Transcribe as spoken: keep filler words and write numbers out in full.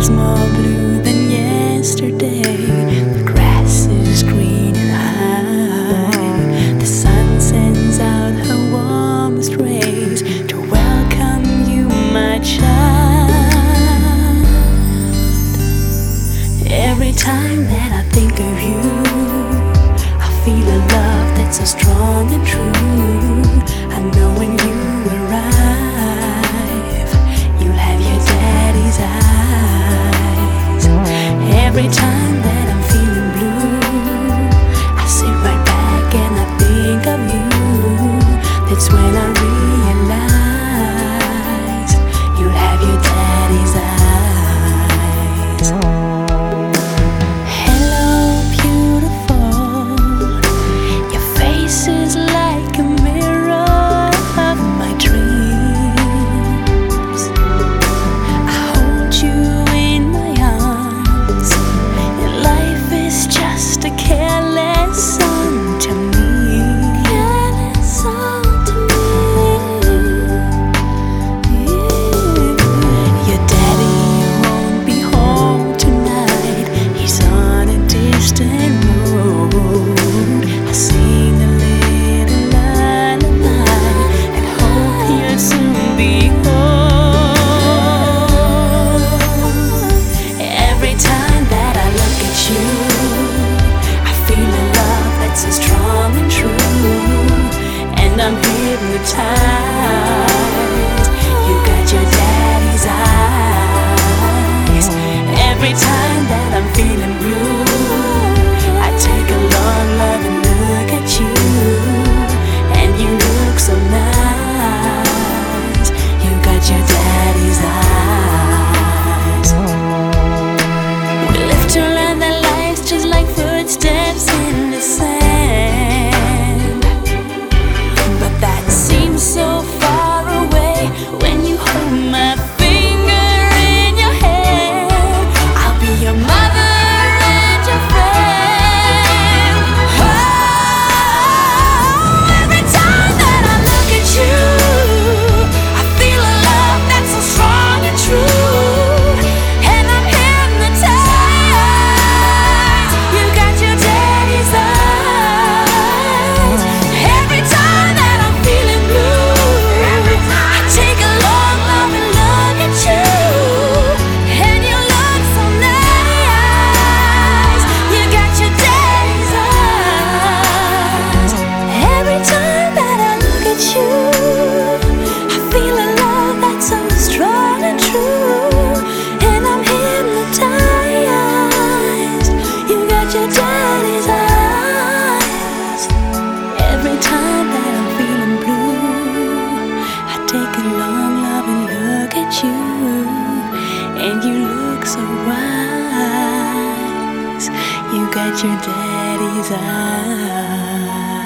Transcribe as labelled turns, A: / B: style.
A: is more blue than yesterday. The grass is green and high. The sun sends out her warmest rays to welcome you, my child. Every time that I think of you, I feel a love that's so strong and true. I know when you arrive, you'll have your daddy's eyes. Every time that I'm feeling blue, I sit right back and I think of you. That's when I realize you'll have your daddy's eyes. Hello, beautiful. Your face is like a mirror of my dreams. I hold you in my arms, and life is just a careless song to me. Careless song to me. Your daddy won't be home tonight. He's on a distant road. I sing a little lullaby and hope he'll soon be home. Every time that I look at you, I feel a love that's so strong and true, and I'm hypnotized. You got your daddy's eyes. Every time that I'm feeling blue, I take a long loving look at you, and you look so nice. You got your daddy's eyes. We live to learn that life's just like footsteps in the sand, but that seems so far away when you hold my finger in your hand. I'll be your mother and your friend. Oh, every time that I look at you, I feel a love that's so strong and true, and I'm hypnotized. You got your daddy's eyes. Every time that I'm feeling blue, I take a long loving look at you, and you look so nice. You got your daddy's eyes. Every time that I look at you, I feel a love that's so strong and true, and I'm hypnotized. You got your daddy's eyes. Every time that I'm feeling blue, I take a long loving look at you, and you look so wise. You got your daddy's eyes.